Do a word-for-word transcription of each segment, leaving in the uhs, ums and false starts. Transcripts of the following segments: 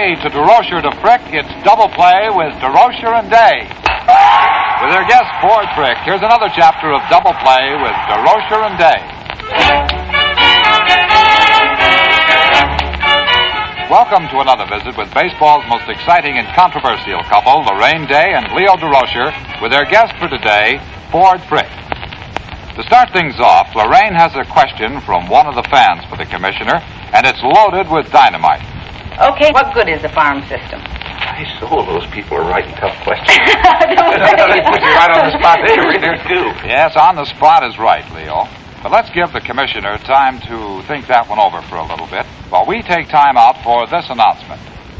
Today, to DeRocher to Frick, it's Double Play with DeRocher and Day. With their guest, Ford Frick, here's another chapter of Double Play with DeRocher and Day. Welcome to another visit with baseball's most exciting and controversial couple, Lorraine Day and Leo DeRocher, with their guest for today, Ford Frick. To start things off, Lorraine has a question from one of the fans for the commissioner, and it's loaded with dynamite. Okay, what good is the farm system? I saw those people are writing tough questions. Don't They put you right on the spot. They were there, too. Yes, on the spot is right, Leo. But let's give the commissioner time to think that one over for a little bit while we take time out for this announcement.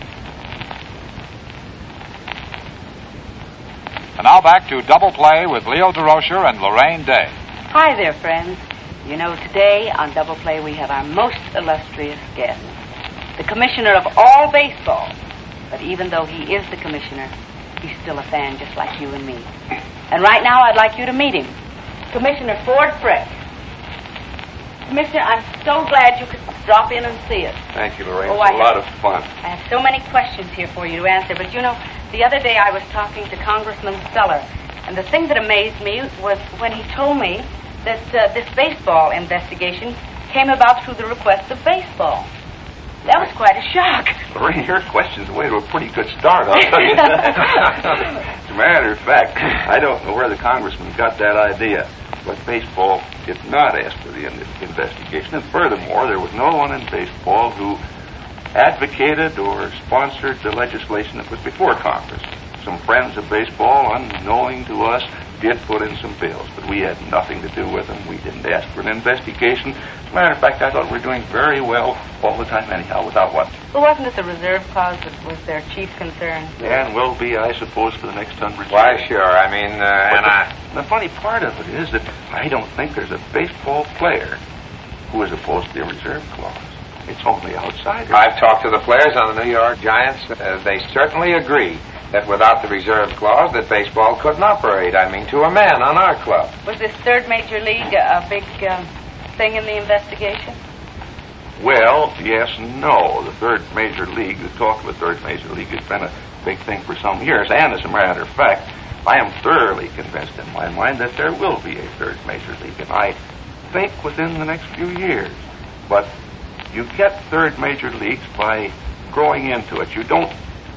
And now back to Double Play with Leo DeRocher and Lorraine Day. Hi there, friends. You know, today on Double Play we have our most illustrious guest, the commissioner of all baseball. But even though he is the commissioner, he's still a fan just like you and me. And right now I'd like you to meet him, Commissioner Ford Frick. Commissioner, I'm so glad you could drop in and see us. Thank you, Lorraine. Oh, It's I a lot have, of fun. I have so many questions here for you to answer, but you know, the other day I was talking to Congressman Seller, and the thing that amazed me was when he told me that uh, this baseball investigation came about through the request of baseball. That was quite a shock. Lorraine, your question's way to a pretty good start, I'll tell you that. As a matter of fact, I don't know where the congressman got that idea, but baseball did not ask for the in- investigation, and furthermore, there was no one in baseball who advocated or sponsored the legislation that was before Congress. Some friends of baseball, unknowing to us, did put in some bills, but we had nothing to do with them. We didn't ask for an investigation. As a matter of fact, I thought we were doing very well all the time anyhow, without one. Well, wasn't it the reserve clause that was their chief concern? And will be, I suppose, for the next hundred years. Why, sure. I mean, uh, But and the, I... the funny part of it is that I don't think there's a baseball player who is opposed to the reserve clause. It's only outsiders. I've talked to the players on the New York Giants. Uh, they certainly agree that without the reserve clause that baseball couldn't operate. I mean, to a man on our club. Was this third major league a, a big uh, thing in the investigation? Well, yes and no. The third major league, the talk of a third major league has been a big thing for some years. And as a matter of fact, I am thoroughly convinced in my mind that there will be a third major league. And I think within the next few years. But you get third major leagues by growing into it. You don't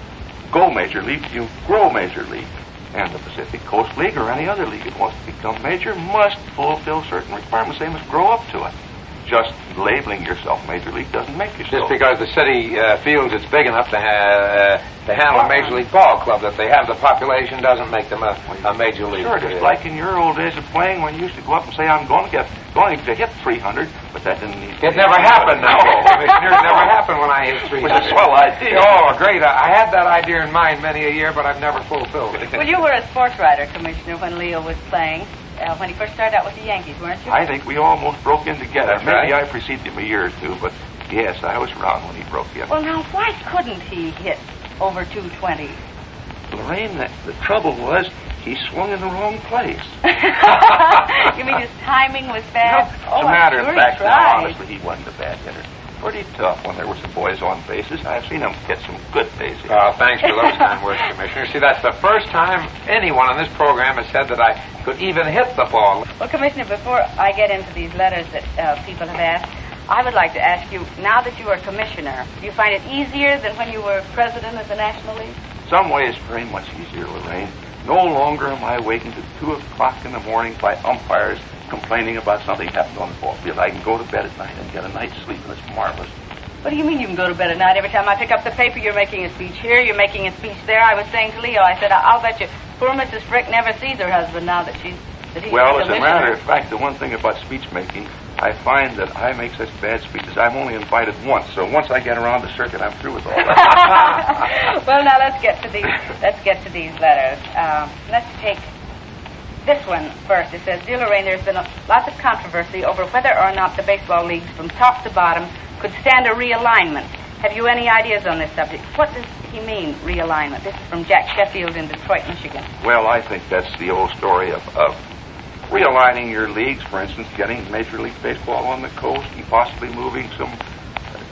go major league, you grow major league. And the Pacific Coast League or any other league that wants to become major must fulfill certain requirements. They must grow up to it. Just labeling yourself major league doesn't make you so. Just because the city uh, feels it's big enough to, ha- uh, to handle a major league ball club, that they have the population doesn't make them a, a major league. Sure, just like in your old days of playing when you used to go up and say, I'm going to get going to hit three hundred, but that didn't need to It never happened, no. Commissioner, it never happened when I hit three hundred. Which is a swell idea. Oh, great. I, I had that idea in mind many a year, but I've never fulfilled it. Well, you were a sports writer, Commissioner, when Leo was playing. Uh, when he first started out with the Yankees, weren't you? I think we almost broke in together. That's Maybe right. I preceded him a year or two, but yes, I was around when he broke in. Well, now, why couldn't he hit over two twenty? Lorraine, the, the trouble was he swung in the wrong place. You mean his timing was bad? As Oh, a matter I'm of sure fact, he now, tried. honestly, he wasn't a bad hitter. Pretty tough when there were some boys on bases. I've seen him get some good bases. Oh, thanks for those kind words, Commissioner. See, that's the first time anyone on this program has said that I could even hit the ball. Well, Commissioner, before I get into these letters that uh, people have asked, I would like to ask you, now that you are commissioner, do you find it easier than when you were president of the National League? Some ways very much easier, Lorraine. No longer am I wakened at two o'clock in the morning by umpires complaining about something happened on the ball field. I can go to bed at night and get a night's sleep, and it's marvelous. What do you mean you can go to bed at night? Every time I pick up the paper, you're making a speech here, you're making a speech there. I was saying to Leo, I said, I'll bet you poor Missus Frick never sees her husband now that she's that he's Well, the as a commissioner. matter of fact, the one thing about speech making, I find that I make such bad speeches. I'm only invited once, so once I get around the circuit, I'm through with all that. Well, now let's get to these. Let's get to these letters. Um, let's take this one first. It says, "Dear Lorraine, there's been a, lots of controversy over whether or not the baseball leagues, from top to bottom, could stand a realignment. Have you any ideas on this subject?" What does he mean, realignment? This is from Jack Sheffield in Detroit, Michigan. Well, I think that's the old story of, of realigning your leagues. For instance, getting Major League Baseball on the coast and possibly moving some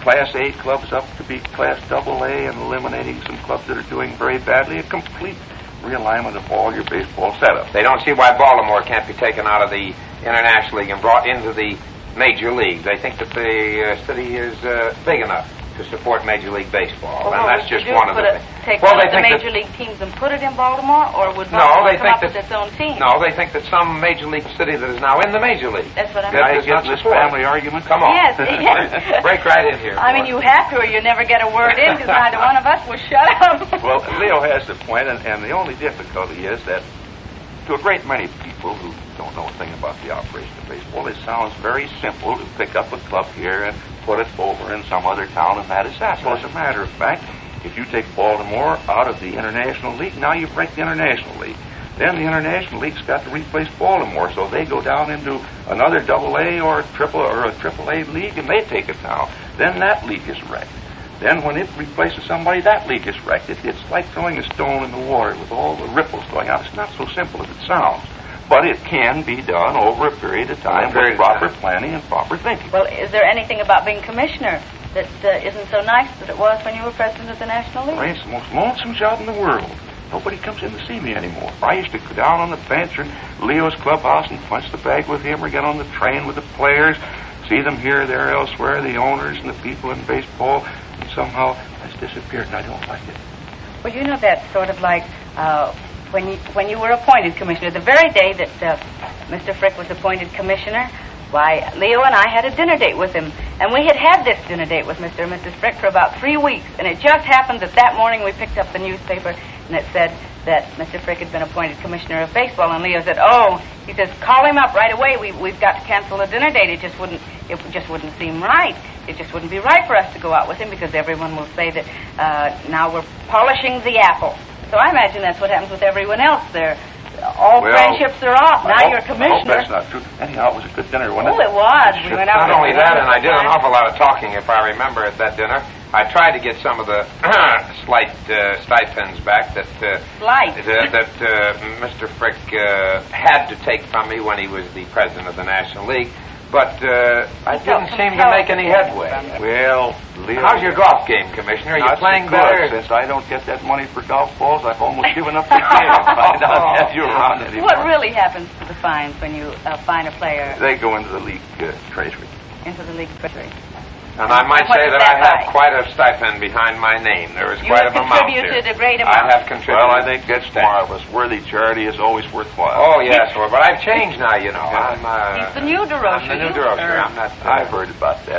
Class A clubs up to be Class Double A and eliminating some clubs that are doing very badly. A complete realignment of all your baseball setup. They don't see why Baltimore can't be taken out of the International League and brought into the Major League. They think that the uh, city is uh, big enough to support Major League Baseball, well, and that's just one of the it, things. Take well, one they of the think Major that, League teams and put it in Baltimore, or would no, Baltimore they come think up that, with its own team? No, they think that some Major League city that is now in the Major League. That's what I'm Can I saying. get this family argument? Come on. Yes, yes. Break right in here. I mean, you have to, or you never get a word in, because neither one of us will shut up. Well, Leo has the point, and, and the only difficulty is that to a great many people who don't know a thing about the operation of baseball, it sounds very simple to pick up a club here and put it over in some other town, and that is that. Well, as a matter of fact, if you take Baltimore out of the International League, now you break the International League. Then the International League's got to replace Baltimore, so they go down into another Double A or a Triple or a Triple A league, and they take it down. Then that league is wrecked. Then when it replaces somebody, that league is wrecked. It, it's like throwing a stone in the water with all the ripples going out. It's not so simple as it sounds. But it can be done over a period of time with proper planning and proper thinking. Well, is there anything about being commissioner that uh, isn't so nice that it was when you were president of the National League? Well, it's the most lonesome job in the world. Nobody comes in to see me anymore. I used to go down on the bench or Leo's clubhouse and punch the bag with him, or get on the train with the players, see them here, there, elsewhere, the owners and the people in baseball, and somehow that's disappeared, and I don't like it. Well, you know, that's sort of like uh, when you when you were appointed commissioner. The very day that uh, Mister Frick was appointed commissioner, why, Leo and I had a dinner date with him, and we had had this dinner date with Mister and Missus Frick for about three weeks, and it just happened that that morning we picked up the newspaper, and it said that Mister Frick had been appointed commissioner of baseball, and Leo said, oh, he says, call him up right away. We, we've got to cancel the dinner date. It just wouldn't, it just wouldn't seem right. It just wouldn't be right for us to go out with him, because everyone will say that uh, now we're polishing the apple. So I imagine that's what happens with everyone else. They're all well, friendships are off. Now hope, you're commissioner. I hope that's not true. Anyhow, it was a good dinner, wasn't oh, it? it was. We went out. Not only that, and I did an awful lot of talking, if I remember, at that dinner. I tried to get some of the slight uh, stipends back that uh, Slight. uh, that uh, Mister Frick uh, had to take from me when he was the president of the National League, but uh, I didn't seem to make any headway. Well, Leo, how's your golf game, Commissioner? Are you not playing so good. better? Since I don't get that money for golf balls, I've almost given up the game. I don't have you around anymore. What really happens to the fines when you uh, fine a player? They go into the league uh, treasury. Into the league treasury. And I might What say is that, that I have like? quite a stipend behind my name. There is You quite have an amount here. contributed a great amount. I have contributed. Well, I think that's marvelous. Worthy charity is always worthwhile. Oh, yes, well, but I've changed now, you know. I'm, uh, He's the new DeRocher. I'm the new You, DeRocher. sir. I'm not... Uh, I've heard about that.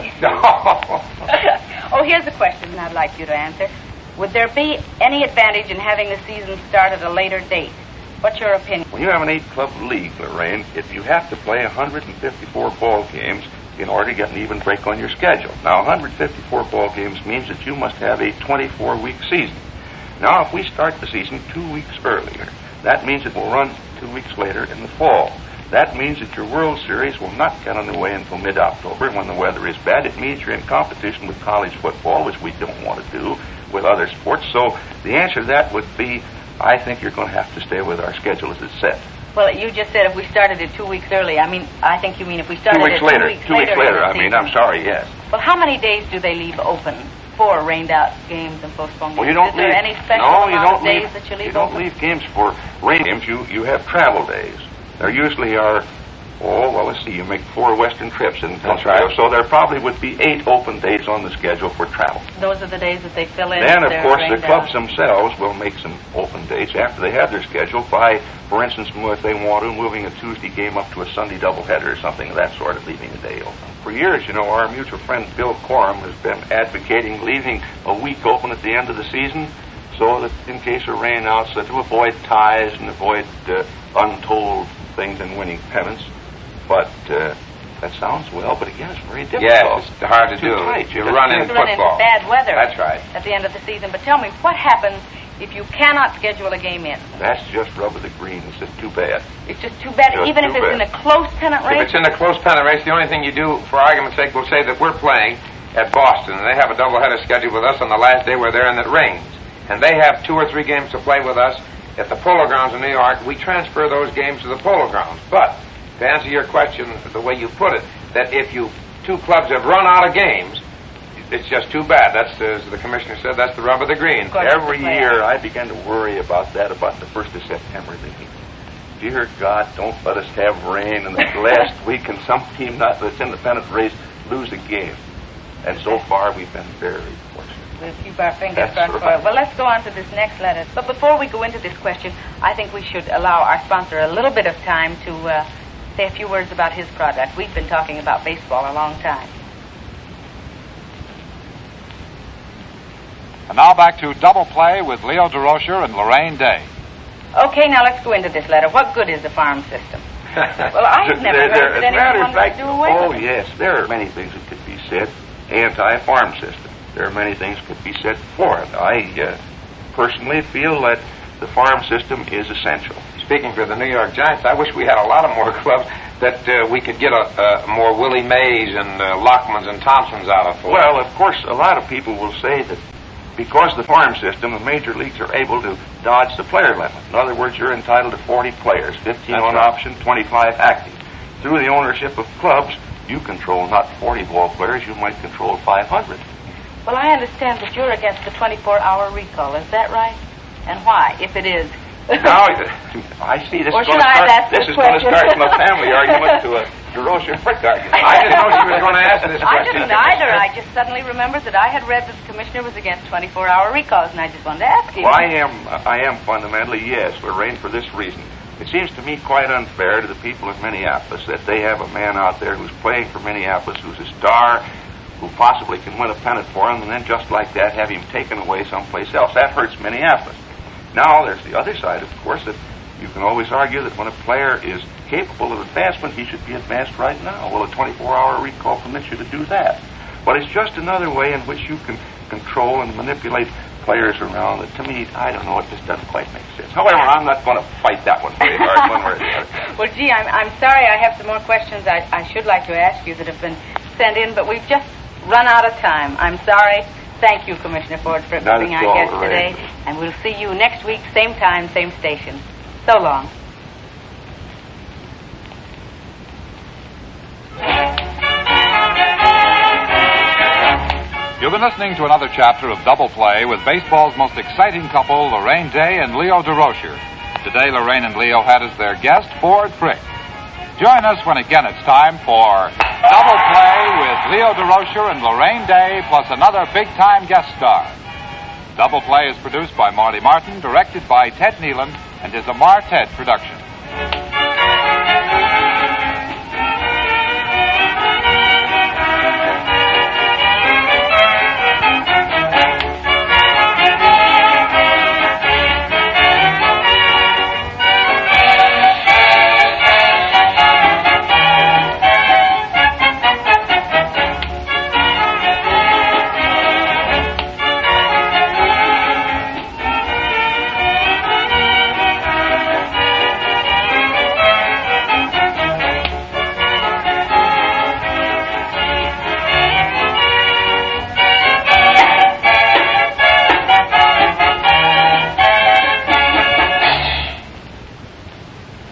Oh, here's a question I'd like you to answer. Would there be any advantage in having the season start at a later date? What's your opinion? When you have an eight-club league, Lorraine, if you have to play one hundred fifty-four ball games in order to get an even break on your schedule. Now, one hundred fifty-four ball games means that you must have a twenty-four week season. Now, if we start the season two weeks earlier, that means it will run two weeks later in the fall. That means that your World Series will not get underway until mid-October when the weather is bad. It means you're in competition with college football, which we don't want to do, with other sports. So the answer to that would be, I think you're going to have to stay with our schedule as it's set. Well, you just said if we started it two weeks early. I mean, I think you mean if we started Two weeks it later. two weeks Two later. weeks later, in the I mean, season. I'm sorry, yes. Well, how many days do they leave open for rained-out games and postponed games? Well, you don't Is there leave, any special no, amount you don't of days leave, that you leave you don't open? leave games for rain games. You, you have travel days. There usually are, oh, well, let's see, you make four Western trips in That's right. So there probably would be eight open days on the schedule for travel. Those are the days that they fill in. Then, if of they're course, the rained clubs out. themselves will make some open dates after they have their schedule by, for instance, if they want to, moving a Tuesday game up to a Sunday doubleheader or something of that sort of leaving a day open. For years, you know, our mutual friend Bill Corum has been advocating leaving a week open at the end of the season so that in case of rain outs, so to avoid ties and avoid uh, untold things and winning pennants. But uh, that sounds well, but again, it's very difficult. Yes, it's hard to It's too do. tight. You You run just in You run into football. bad weather. That's right. At the end of the season. But tell me, what happens if you cannot schedule a game in? That's just rub of the green. It's just too bad. It's just too bad, Just even too if it's bad. in a close pennant If race. it's in a close pennant race, the only thing you do, for argument's sake, we'll say that we're playing at Boston, and they have a doubleheader scheduled with us on the last day we're there, and it rains. And they have two or three games to play with us at the Polo Grounds in New York. We transfer those games to the Polo Grounds. But, to answer your question the way you put it, that if you two clubs have run out of games, it's just too bad. That's, as the commissioner said, that's the rub of the green. Every year I began to worry about that, about the first of September. Thinking, dear God, don't let us have rain in the last week and some team not that's in the pennant race lose a game. And so far we've been very fortunate. We'll keep our fingers That's crossed for right. it. Well, let's go on to this next letter. But before we go into this question, I think we should allow our sponsor a little bit of time to uh, say a few words about his product. We've been talking about baseball a long time. And now back to Double Play with Leo DeRocher and Lorraine Day. Okay, now let's go into this letter. What good is the farm system? Well, I've never There- there- heard that as a matter anyone of wanted fact, to do away oh with it. yes, there are many things that could be said anti-farm system. There are many things that could be said for it. I uh, personally feel that the farm system is essential. Speaking for the New York Giants, I wish we had a lot of more clubs that uh, we could get a, a more Willie Mays and uh, Lockmans and Thompsons out of. For. Well, of course, a lot of people will say that because of the farm system, the major leagues are able to dodge the player limit. In other words, you're entitled to forty players, fifteen That's on right. option, twenty-five active. Through the ownership of clubs, you control not forty ball players, you might control five hundred. Well, I understand that you're against the twenty-four hour recall. Is that right? And why, if it is? Now, I see this Or is going should to I start. ask This this is going to question? start from a family argument to a DeRocher Frick argument. I didn't know she was going to ask this I question. didn't either. I just suddenly remembered that I had read that the commissioner was against twenty-four hour recalls, and I just wanted to ask you. Well, I am. I am fundamentally yes, Lorraine, for this reason. It seems to me quite unfair to the people of Minneapolis that they have a man out there who's playing for Minneapolis, who's a star, who possibly can win a pennant for him, and then just like that have him taken away someplace else. That hurts Minneapolis. Now, there's the other side, of course, that you can always argue that when a player is capable of advancement, he should be advanced right now. Well, a twenty-four hour recall permits you to do that. But it's just another way in which you can control and manipulate players around that, to me, I don't know, it just doesn't quite make sense. However, I'm not going to fight that one very hard, one way or the other. Well, gee, I'm, I'm sorry I have some more questions I, I should like to ask you that have been sent in, but we've just run out of time. I'm sorry. Thank you, Commissioner Ford, for Not being at our all, guest Lorraine. today. And we'll see you next week, same time, same station. So long. You've been listening to another chapter of Double Play with baseball's most exciting couple, Lorraine Day and Leo DeRocher. Today, Lorraine and Leo had as their guest Ford Frick. Join us when again it's time for Double Play with Leo DeRocher and Lorraine Day, plus another big-time guest star. Double Play is produced by Marty Martin, directed by Ted Nealon, and is a Martet production.